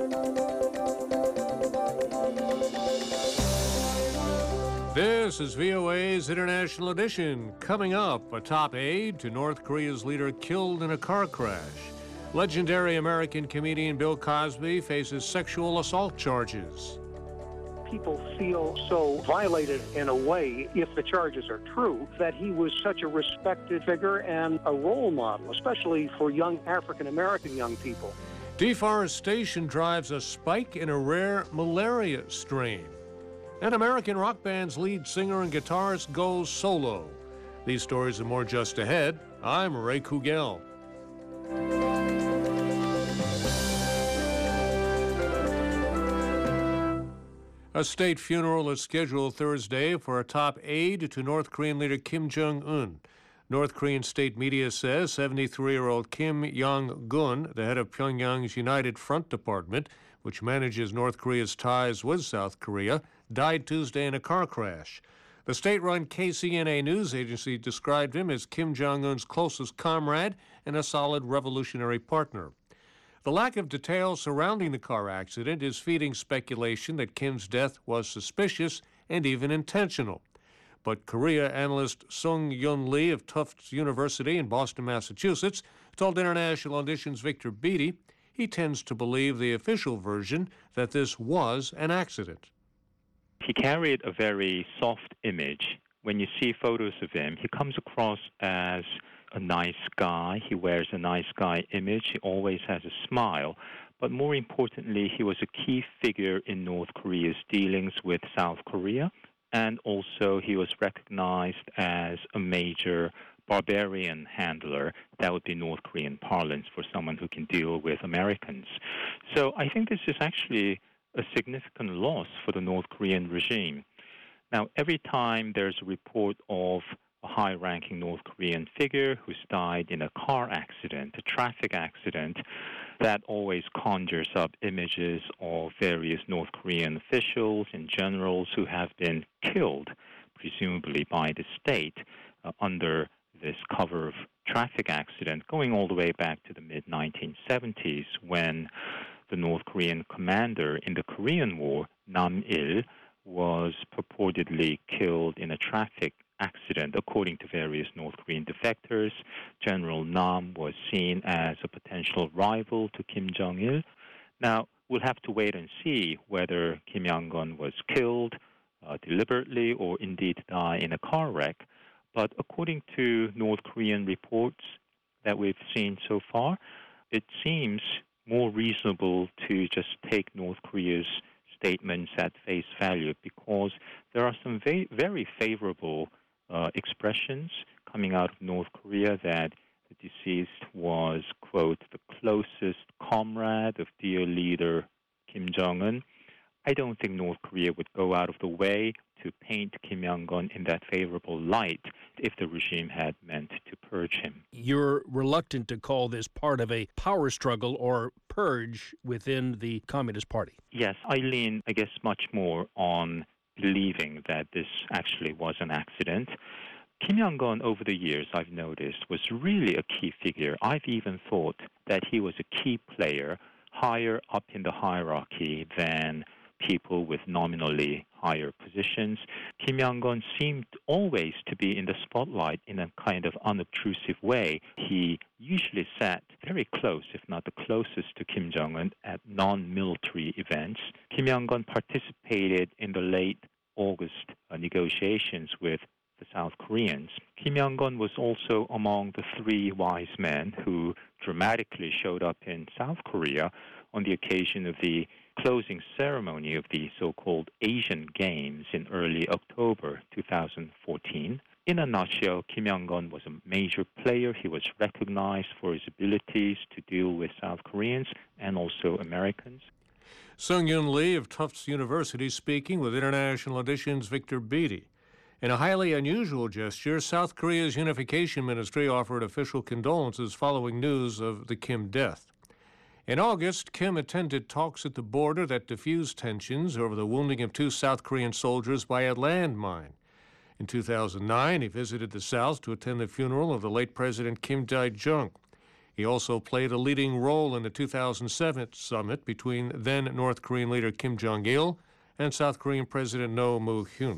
This is VOA's International Edition. Coming up, a top aide to North Korea's leader killed in a car crash. Legendary American comedian Bill Cosby faces sexual assault charges. People feel so violated in a way, if the charges are true, that he was such a respected figure and a role model, especially for young African-American young people. Deforestation drives a spike in a rare malaria strain. And American rock band's lead singer and guitarist goes solo. These stories and more just ahead. I'm Ray Kugel. A state funeral is scheduled Thursday for a top aide to North Korean leader Kim Jong-un. North Korean state media says 73-year-old Kim Yong-gun, the head of Pyongyang's United Front Department, which manages North Korea's ties with South Korea, died Tuesday in a car crash. The state-run KCNA news agency described him as Kim Jong-un's closest comrade and a solid revolutionary partner. The lack of details surrounding the car accident is feeding speculation that Kim's death was suspicious and even intentional. But Korea analyst Sung-Yun Lee of Tufts University in Boston, Massachusetts, told International Edition's Victor Beattie he tends to believe the official version that this was an accident. He carried a very soft image. When you see photos of him, he comes across as a nice guy. He wears a nice guy image. He always has a smile. But more importantly, he was a key figure in North Korea's dealings with South Korea. And also he was recognized as a major barbarian handler. That would be North Korean parlance for someone who can deal with Americans. So I think this is actually a significant loss for the North Korean regime. Now, every time there's a report of a high-ranking North Korean figure who's died in a car accident, a traffic accident, that always conjures up images of various North Korean officials and generals who have been killed, presumably by the state, under this cover of traffic accident, going all the way back to the mid-1970s when the North Korean commander in the Korean War, Nam Il, was purportedly killed in a traffic accident. According to various North Korean defectors, General Nam was seen as a potential rival to Kim Jong-il. Now, we'll have to wait and see whether Kim Yong-gun was killed deliberately or indeed died in a car wreck. But according to North Korean reports that we've seen so far, it seems more reasonable to just take North Korea's statements at face value because there are some very favorable expressions coming out of North Korea that the deceased was, quote, the closest comrade of dear leader Kim Jong-un. I don't think North Korea would go out of the way to paint Kim Yong-gun in that favorable light if the regime had meant to purge him. You're reluctant to call this part of a power struggle or purge within the Communist Party. Yes, I lean, I guess, much more on believing that this actually was an accident. Kim Yong-gun, over the years, I've noticed, was really a key figure. I've even thought that he was a key player higher up in the hierarchy than people with nominally higher positions. Kim Yong-gun seemed always to be in the spotlight in a kind of unobtrusive way. He usually sat very close, if not the closest to Kim Jong-un, at non-military events. Kim Yong-gun participated in the late August negotiations with the South Koreans. Kim Yong-gun was also among the three wise men who dramatically showed up in South Korea on the occasion of the closing ceremony of the so-called Asian Games in early October 2014. In a nutshell, Kim Yong-gun was a major player. He was recognized for his abilities to deal with South Koreans and also Americans. Sung-Yun Lee of Tufts University speaking with International Edition's Victor Beattie. In a highly unusual gesture, South Korea's Unification Ministry offered official condolences following news of the Kim death. In August, Kim attended talks at the border that diffused tensions over the wounding of 2 South Korean soldiers by a landmine. In 2009, he visited the South to attend the funeral of the late President Kim Dae-jung. He also played a leading role in the 2007 summit between then North Korean leader Kim Jong-il and South Korean President Roh Moo-hyun.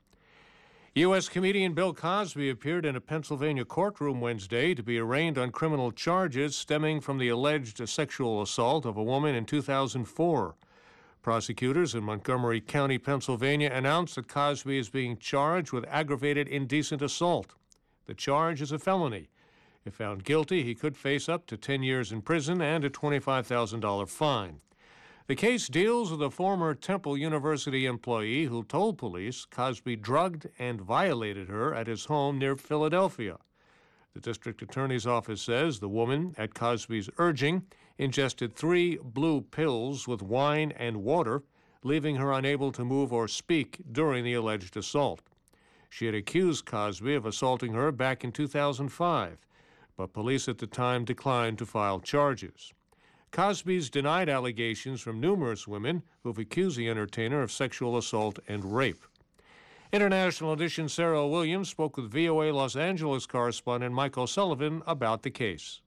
U.S. comedian Bill Cosby appeared in a Pennsylvania courtroom Wednesday to be arraigned on criminal charges stemming from the alleged sexual assault of a woman in 2004. Prosecutors in Montgomery County, Pennsylvania, announced that Cosby is being charged with aggravated indecent assault. The charge is a felony. If found guilty, he could face up to 10 years in prison and a $25,000 fine. The case deals with a former Temple University employee who told police Cosby drugged and violated her at his home near Philadelphia. The district attorney's office says the woman, at Cosby's urging, ingested 3 blue pills with wine and water, leaving her unable to move or speak during the alleged assault. She had accused Cosby of assaulting her back in 2005, but police at the time declined to file charges. Cosby's denied allegations from numerous women who've accused the entertainer of sexual assault and rape. International Edition Sarah Williams spoke with VOA Los Angeles correspondent Mike O'Sullivan about the case.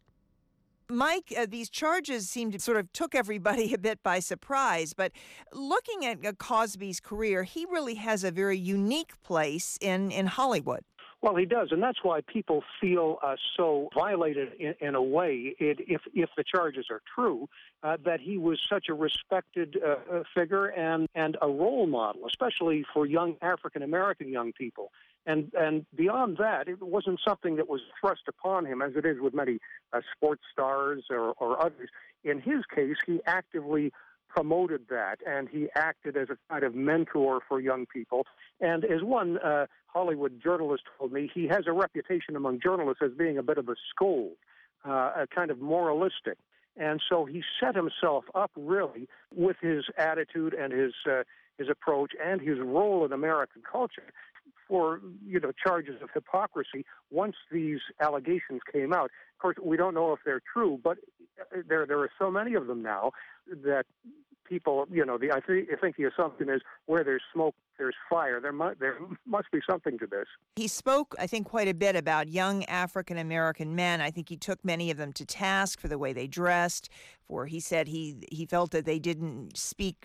Mike, these charges seem to sort of took everybody a bit by surprise, but looking at Cosby's career, he really has a very unique place in Hollywood. Well, he does, and that's why people feel so violated in a way, if the charges are true, that he was such a respected figure and a role model, especially for young African-American young people. And beyond that, it wasn't something that was thrust upon him, as it is with many sports stars or others. In his case, he actively promoted that, and he acted as a kind of mentor for young people. And as one Hollywood journalist told me, he has a reputation among journalists as being a bit of a scold, a kind of moralistic. And so he set himself up really with his attitude and his approach and his role in American culture for, charges of hypocrisy once these allegations came out. Of course, we don't know if they're true, but there are so many of them now that people, I think the assumption is where there's smoke, there's fire. There must be something to this. He spoke, I think, quite a bit about young African-American men. I think he took many of them to task for the way they dressed, for he said he felt that they didn't speak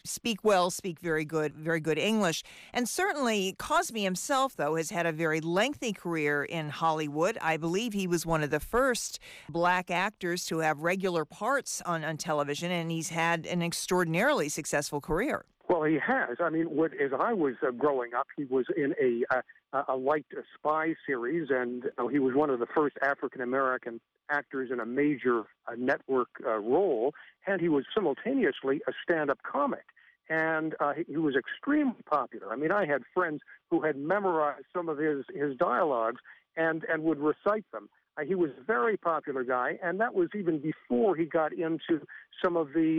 very good English. And certainly Cosby himself, though, has had a very lengthy career in Hollywood. I believe he was one of the first black actors to have regular parts on television, and he's had an extraordinarily successful career. Well, he has. I mean, as I was growing up, he was in a light spy series, and he was one of the first African-American actors in a major network role, and he was simultaneously a stand-up comic. And he was extremely popular. I mean, I had friends who had memorized some of his dialogues and would recite them. He was a very popular guy, and that was even before he got into some of the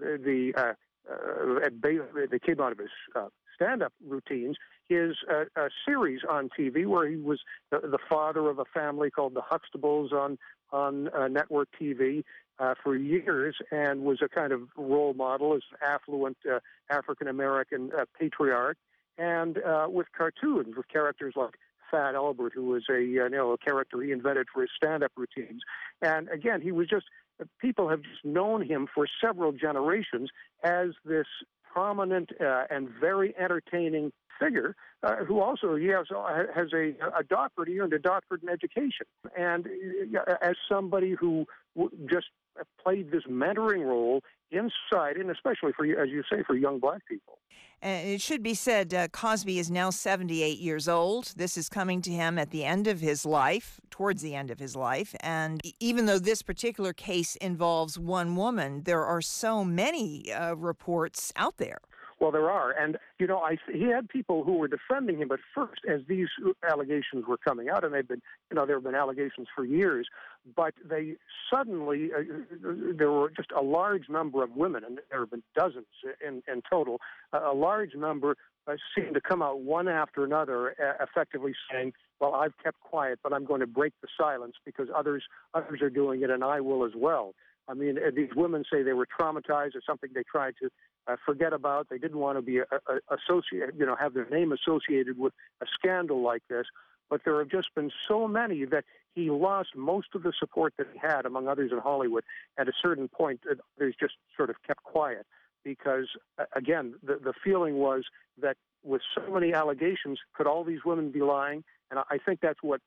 that came out of his stand-up routines, his series on TV where he was the father of a family called the Huxtables on network TV for years, and was a kind of role model as an affluent African-American patriarch, and with cartoons, with characters like Fat Albert, who was a character he invented for his stand-up routines. And again, he was just, people have just known him for several generations as this prominent and very entertaining figure who also has a doctorate. He earned a doctorate in education. And as somebody who just played this mentoring role inside, and especially for, as you say, for young black people. And it should be said, Cosby is now 78 years old. This is coming to him at the end of his life, towards the end of his life. And even though this particular case involves one woman, there are so many reports out there. Well, there are. And, he had people who were defending him at first as these allegations were coming out, and they've been, there have been allegations for years, but they suddenly, there were just a large number of women, and there have been dozens in total, a large number seemed to come out one after another, effectively saying, well, I've kept quiet, but I'm going to break the silence because others are doing it, and I will as well. I mean, these women say they were traumatized or something they tried to forget about. They didn't want to be associated, have their name associated with a scandal like this. but there have just been so many that he lost most of the support that he had, among others in Hollywood. At a certain point, others just sort of kept quiet because, again, the feeling was that with so many allegations, could all these women be lying? And I think that's what,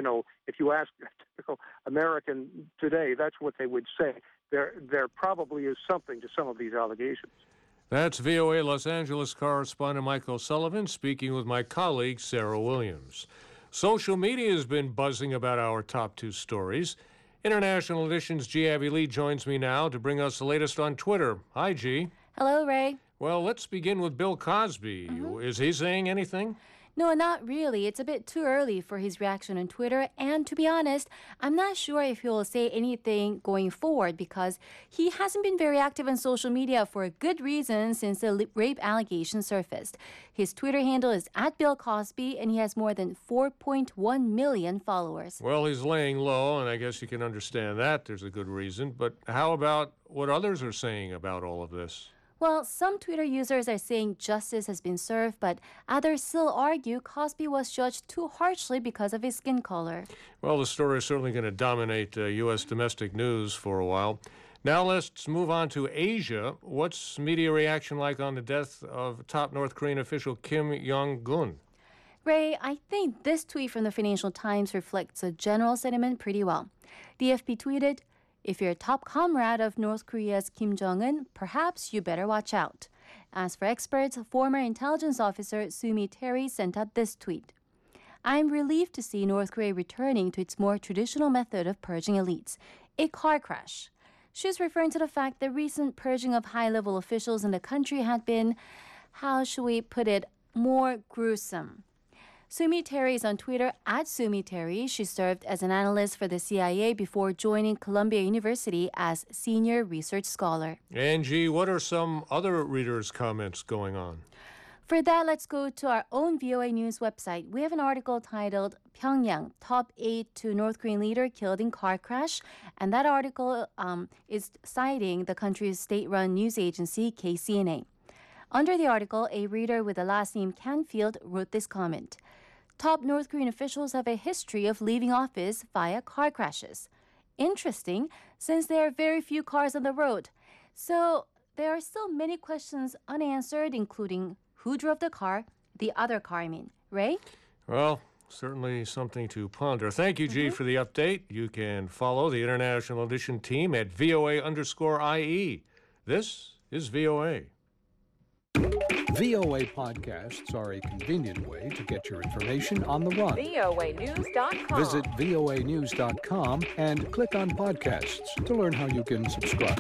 if you ask a typical American today, that's what they would say. There probably is something to some of these allegations. That's VOA Los Angeles correspondent Michael Sullivan speaking with my colleague Sarah Williams. Social media has been buzzing about our top two stories. International Edition's G. Abby Lee joins me now to bring us the latest on Twitter. Hi, G. Hello, Ray. Well, let's begin with Bill Cosby. Is he saying anything? No, not really. It's a bit too early for his reaction on Twitter. And to be honest, I'm not sure if he will say anything going forward because he hasn't been very active on social media for a good reason since the rape allegation surfaced. His Twitter handle is @BillCosby, and he has more than 4.1 million followers. Well, he's laying low, and I guess you can understand that. There's a good reason. But how about what others are saying about all of this? Well, some Twitter users are saying justice has been served, but others still argue Cosby was judged too harshly because of his skin color. Well, the story is certainly going to dominate U.S. domestic news for a while. Now let's move on to Asia. What's media reaction like on the death of top North Korean official Kim Jong-un? Ray, I think this tweet from the Financial Times reflects a general sentiment pretty well. The FP tweeted, "If you're a top comrade of North Korea's Kim Jong-un, perhaps you better watch out." As for experts, former intelligence officer Sumi Terry sent out this tweet. "I'm relieved to see North Korea returning to its more traditional method of purging elites, a car crash." She's referring to the fact that recent purging of high-level officials in the country had been, how should we put it, more gruesome. Sumi Terry is on Twitter @SumiTerry. She served as an analyst for the CIA before joining Columbia University as senior research scholar. Angie, what are some other readers' comments going on? For that, let's go to our own VOA News website. We have an article titled Pyongyang, Top Aide to North Korean Leader Killed in Car Crash. And that article is citing the country's state-run news agency, KCNA. Under the article, a reader with the last name Canfield wrote this comment. Top North Korean officials have a history of leaving office via car crashes. Interesting, since there are very few cars on the road. So there are still many questions unanswered, including who drove the car, the other car, I mean. Ray? Well, certainly something to ponder. Thank you, G, for the update. You can follow the International Edition team at VOA_IE. This is VOA. VOA podcasts are a convenient way to get your information on the run. voanews.com. Visit voanews.com and click on podcasts to learn how you can subscribe.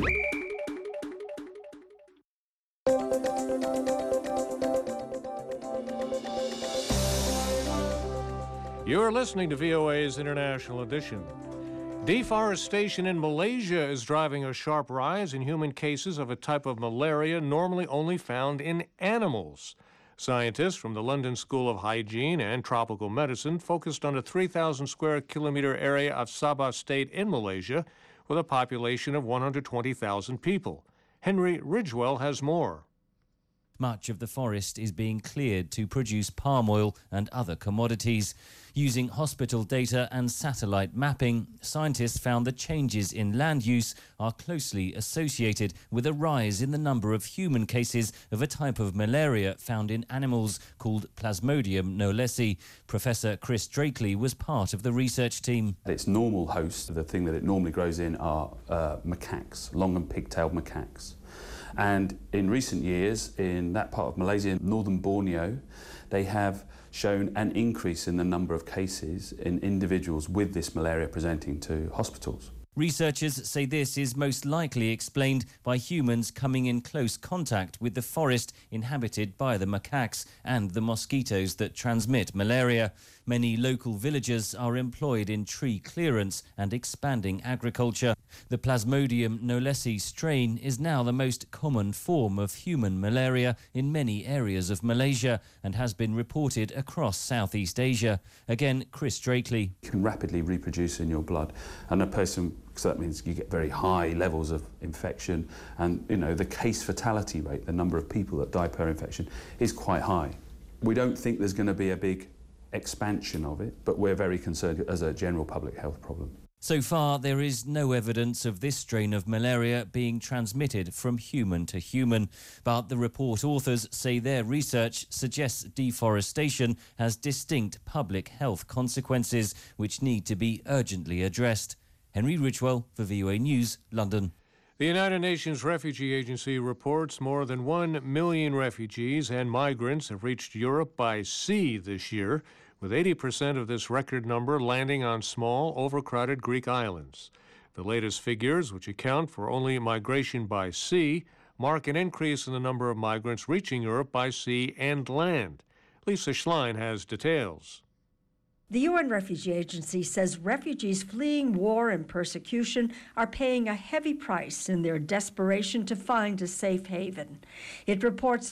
You're listening to VOA's International Edition. Deforestation in Malaysia is driving a sharp rise in human cases of a type of malaria normally only found in animals. Scientists from the London School of Hygiene and Tropical Medicine focused on a 3,000 square kilometer area of Sabah State in Malaysia with a population of 120,000 people. Henry Ridgewell has more. Much of the forest is being cleared to produce palm oil and other commodities. Using hospital data and satellite mapping, scientists found the changes in land use are closely associated with a rise in the number of human cases of a type of malaria found in animals called Plasmodium knowlesi. Professor Chris Drakely was part of the research team. Its normal host, the thing that it normally grows in, are macaques, long and pigtailed macaques. And in recent years, in that part of Malaysia, northern Borneo, they have shown an increase in the number of cases in individuals with this malaria presenting to hospitals. Researchers say this is most likely explained by humans coming in close contact with the forest inhabited by the macaques and the mosquitoes that transmit malaria. Many local villagers are employed in tree clearance and expanding agriculture. The Plasmodium knowlesi strain is now the most common form of human malaria in many areas of Malaysia and has been reported across Southeast Asia. Again, Chris Drakely. You can rapidly reproduce in your blood, and a person, so that means you get very high levels of infection, and the case fatality rate, the number of people that die per infection, is quite high. We don't think there's going to be a big expansion of it, but we're very concerned as a general public health problem. So far, there is no evidence of this strain of malaria being transmitted from human to human. But the report authors say their research suggests deforestation has distinct public health consequences which need to be urgently addressed. Henry Ridgewell for VOA News, London. The United Nations Refugee Agency reports more than 1 million refugees and migrants have reached Europe by sea this year, with 80% of this record number landing on small, overcrowded Greek islands. The latest figures, which account for only migration by sea, mark an increase in the number of migrants reaching Europe by sea and land. Lisa Schlein has details. The UN Refugee Agency says refugees fleeing war and persecution are paying a heavy price in their desperation to find a safe haven. It reports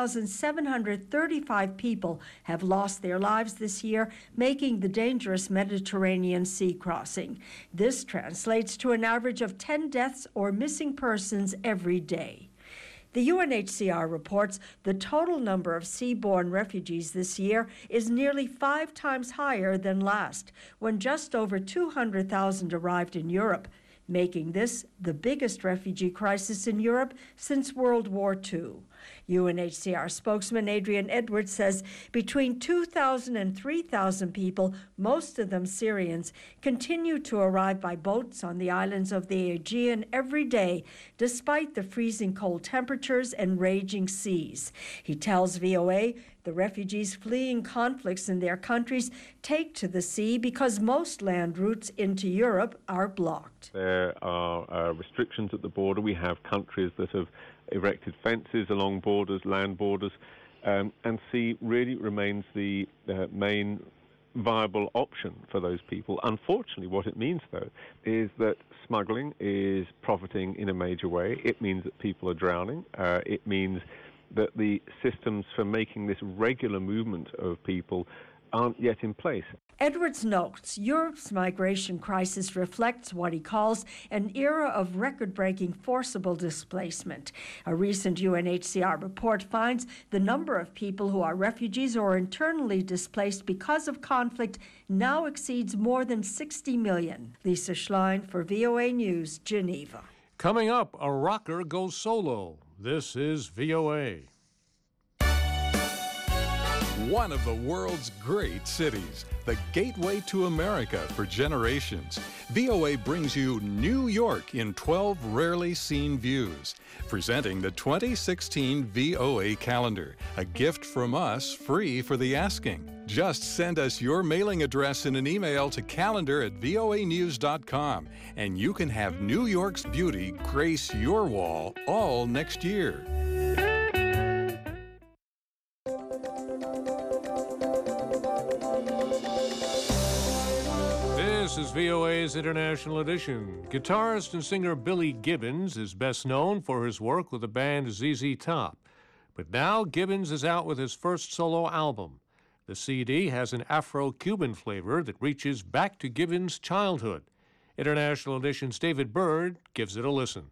3,735 people have lost their lives this year, making the dangerous Mediterranean Sea crossing. This translates to an average of 10 deaths or missing persons every day. The UNHCR reports the total number of seaborne refugees this year is nearly 5 times higher than last, when just over 200,000 arrived in Europe, making this the biggest refugee crisis in Europe since World War II. UNHCR spokesman Adrian Edwards says between 2,000 and 3,000 people, most of them Syrians, continue to arrive by boats on the islands of the Aegean every day, despite the freezing cold temperatures and raging seas. He tells VOA the refugees fleeing conflicts in their countries take to the sea because most land routes into Europe are blocked. There are restrictions at the border. We have countries that have erected fences along borders, land borders, and sea really remains the main viable option for those people. Unfortunately, what it means, though, is that smuggling is profiting in a major way. It means that people are drowning. It means that the systems for making this regular movement of people aren't yet in place. Edwards notes Europe's migration crisis reflects what he calls an era of record-breaking forcible displacement. A recent UNHCR report finds the number of people who are refugees or internally displaced because of conflict now exceeds more than 60 million. Lisa Schlein for VOA News, Geneva. Coming up, a rocker goes solo. This is VOA. One of the world's great cities, the gateway to America for generations. VOA brings you New York in 12 rarely seen views. Presenting the 2016 VOA calendar, a gift from us free for the asking. Just send us your mailing address in an email to calendar@voanews.com, and you can have New York's beauty grace your wall all next year. This is VOA's International Edition. Guitarist and singer Billy Gibbons is best known for his work with the band ZZ Top. But now Gibbons is out with his first solo album. The CD has an Afro-Cuban flavor that reaches back to Gibbons' childhood. International Edition's David Byrd gives it a listen.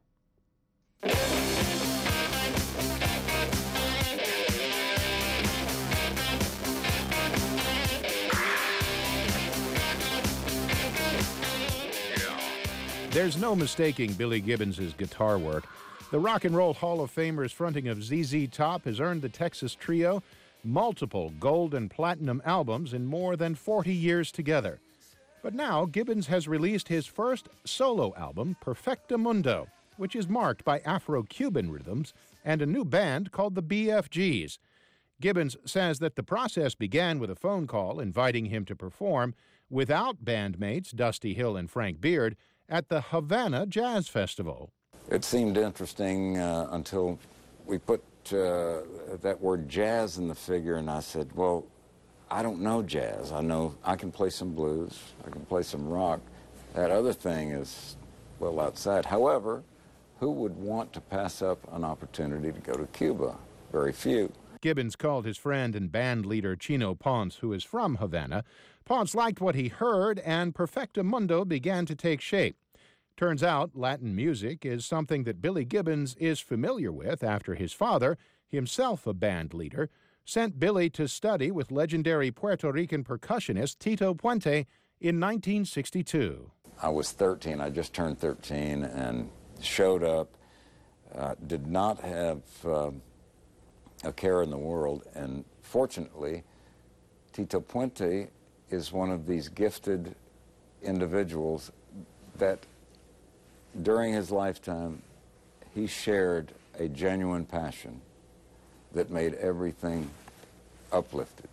There's no mistaking Billy Gibbons' guitar work. The Rock and Roll Hall of Famer's fronting of ZZ Top has earned the Texas Trio multiple gold and platinum albums in more than 40 years together. But now Gibbons has released his first solo album, Perfectamundo, which is marked by Afro-Cuban rhythms and a new band called the BFGs. Gibbons says that the process began with a phone call inviting him to perform without bandmates Dusty Hill and Frank Beard at the Havana Jazz Festival. It seemed interesting until we put that word jazz in the figure, and I said, well, I don't know jazz. I can play some blues, I can play some rock. That other thing is well outside. However, who would want to pass up an opportunity to go to Cuba? Very few. Gibbons called his friend and band leader Chino Ponce, who is from Havana. Ponce liked what he heard, and Perfectamundo began to take shape. Turns out Latin music is something that Billy Gibbons is familiar with after his father, himself a band leader, sent Billy to study with legendary Puerto Rican percussionist Tito Puente in 1962. I was 13. I just turned 13 and showed up, did not have a care in the world, and fortunately, Tito Puente is one of these gifted individuals that during his lifetime, he shared a genuine passion that made everything uplifted.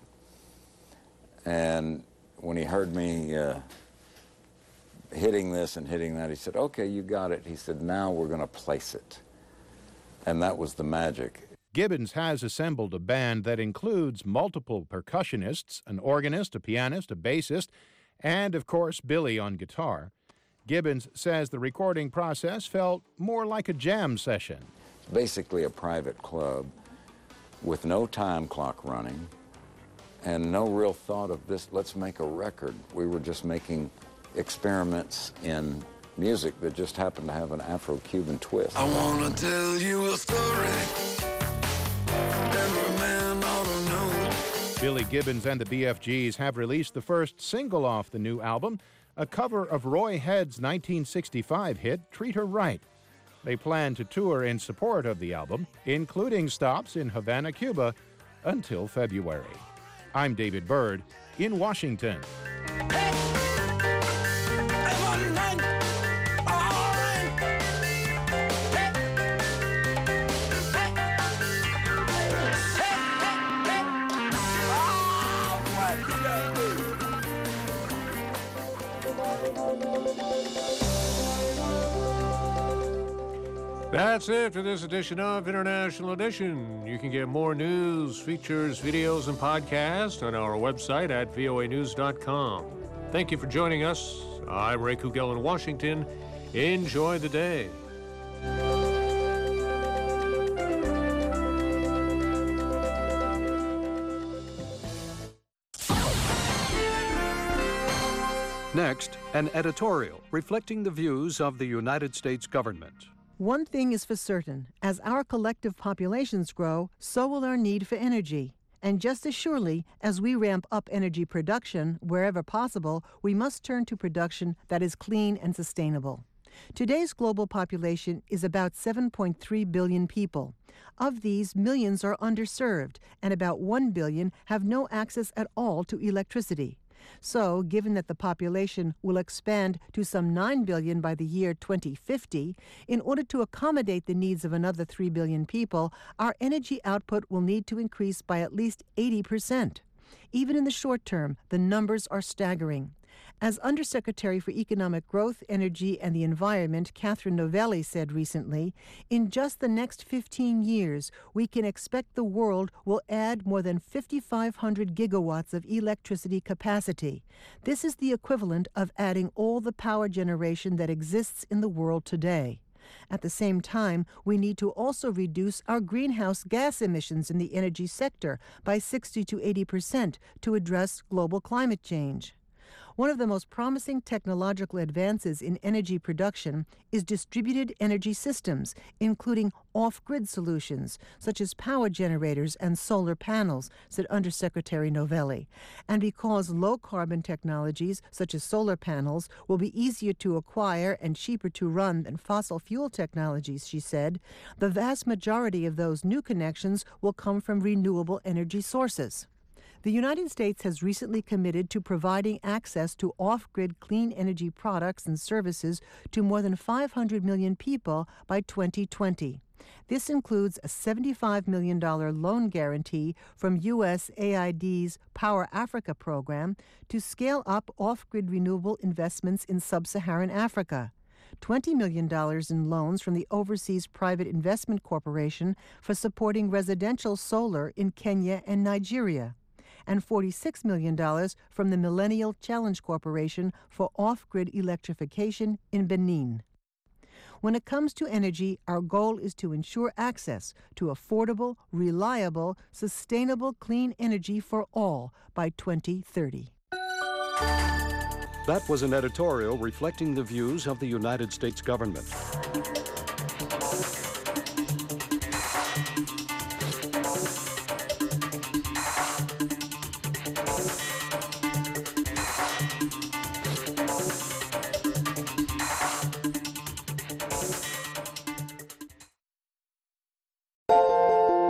And when he heard me hitting this and hitting that, he said, okay, you got it. He said, now we're going to place it. And that was the magic. Gibbons has assembled a band that includes multiple percussionists, an organist, a pianist, a bassist, and, of course, Billy on guitar. Gibbons says the recording process felt more like a jam session. It's basically a private club with no time clock running and no real thought of this, let's make a record. We were just making experiments in music that just happened to have an Afro-Cuban twist. I want to tell you a story. Every man ought to know. Billy Gibbons and the BFGs have released the first single off the new album, a cover of Roy Head's 1965 hit, Treat Her Right. They plan to tour in support of the album, including stops in Havana, Cuba, until February. I'm David Byrd in Washington. That's it for this edition of International Edition. You can get more news, features, videos, and podcasts on our website at voanews.com. Thank you for joining us. I'm Ray Kugel in Washington. Enjoy the day. Next, an editorial reflecting the views of the United States government. One thing is for certain, as our collective populations grow, so will our need for energy. And just as surely as we ramp up energy production wherever possible, we must turn to production that is clean and sustainable. Today's global population is about 7.3 billion people. Of these, millions are underserved, and about 1 billion have no access at all to electricity. So, given that the population will expand to some 9 billion by the year 2050, in order to accommodate the needs of another 3 billion people, our energy output will need to increase by at least 80%. Even in the short term, the numbers are staggering. As Undersecretary for Economic Growth, Energy, and the Environment, Catherine Novelli, said recently, in just the next 15 years, we can expect the world will add more than 5,500 gigawatts of electricity capacity. This is the equivalent of adding all the power generation that exists in the world today. At the same time, we need to also reduce our greenhouse gas emissions in the energy sector by 60 to 80% to address global climate change. One of the most promising technological advances in energy production is distributed energy systems, including off-grid solutions, such as power generators and solar panels, said Undersecretary Novelli. And because low-carbon technologies, such as solar panels, will be easier to acquire and cheaper to run than fossil fuel technologies, she said, the vast majority of those new connections will come from renewable energy sources. The United States has recently committed to providing access to off-grid clean energy products and services to more than 500 million people by 2020. This includes a $75 million loan guarantee from USAID's Power Africa program to scale up off-grid renewable investments in sub-Saharan Africa. $20 million in loans from the Overseas Private Investment Corporation for supporting residential solar in Kenya and Nigeria, and $46 million from the Millennial Challenge Corporation for off-grid electrification in Benin. When it comes to energy, our goal is to ensure access to affordable, reliable, sustainable clean energy for all by 2030. That was an editorial reflecting the views of the United States government.